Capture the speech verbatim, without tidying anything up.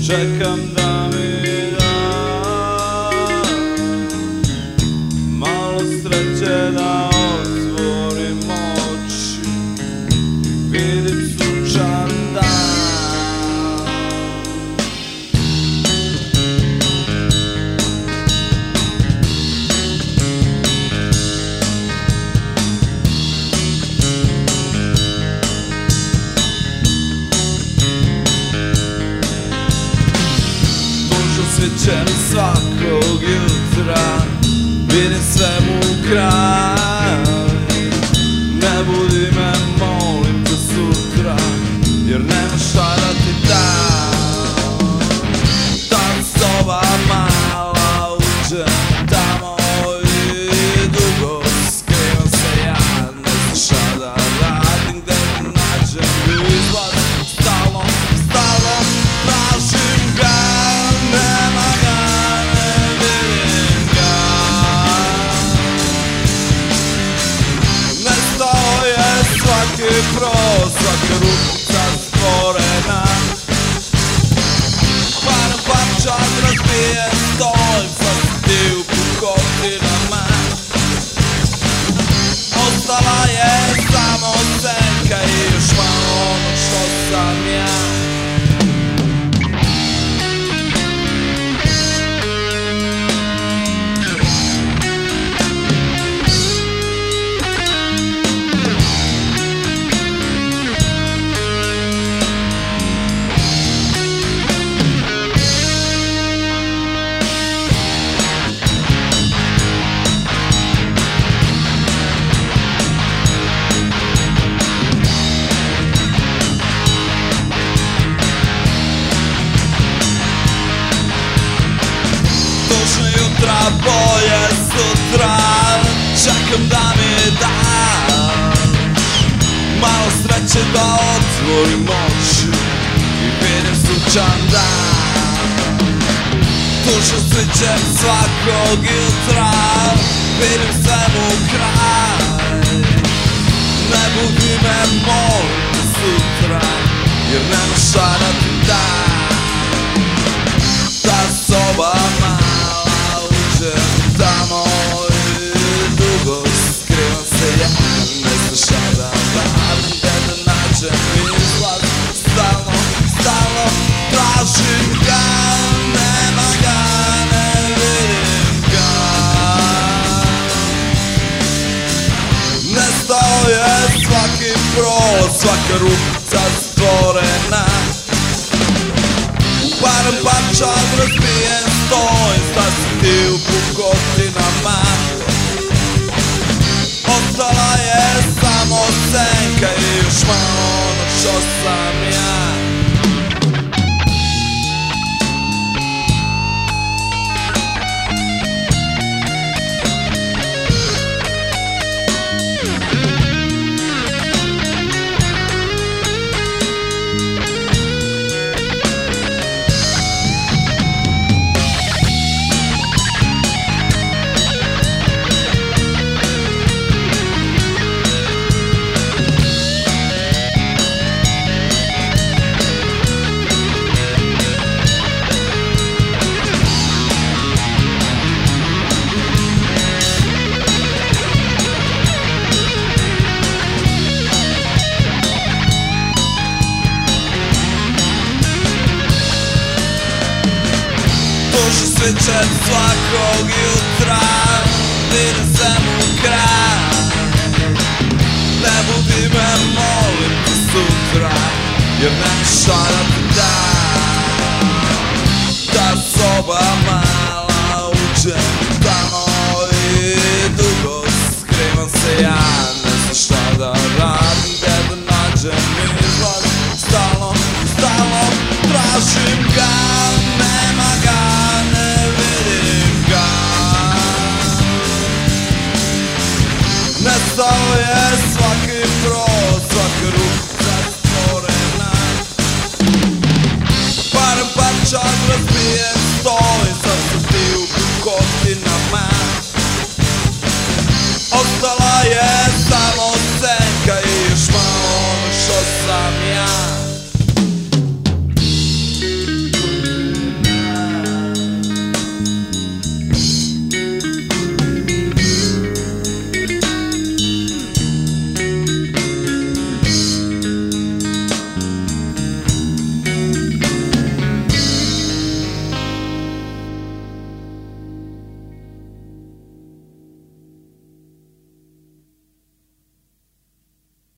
Čekam da mi da malo sreće da otvorim oči, vidim sunčan dan. Svićem svakog jutra, vidim svemu kraj. Ne budi me, molim te sutra, jer nema šta da ti dam. Tam soba mala, uđem tamo i dugo skrivam se. Ja ne znam šta da radim, gde da nađem izlaz. Stalno, stalno tražim ga. Svaki pro, svaka rukica stvorena, par parčad razbijen stoj, sad si ti u pukotinama. Ostala je samo senka i još malo ono što sam ja. Jutra bolje sutra, čekam da mi da malo sreće da otvorim oči i vidim sunčan dan. Tužno svićem svakog jutra, vidim svemu kraj. Ne budi me, molim te sutra, jer nema šta da ti dam. Ta soba mala, uđem tamo i dugo skrivam se. Ja ne znam šta da radim, gde da nađem izlaz. Stalno, stalno tražim ga, nema ga, ne vidim ga. Nestao je svaki prolaz, svaka rukica stvorena. Par parčad razbijen stoj, sad si ti u pukotinama. Ostala je samo senka i još malo ono što sam ja. Svićem svakog jutra, vidim svemu kraj. Ne budi me, molim te sutra, jer nema šta da ti dam.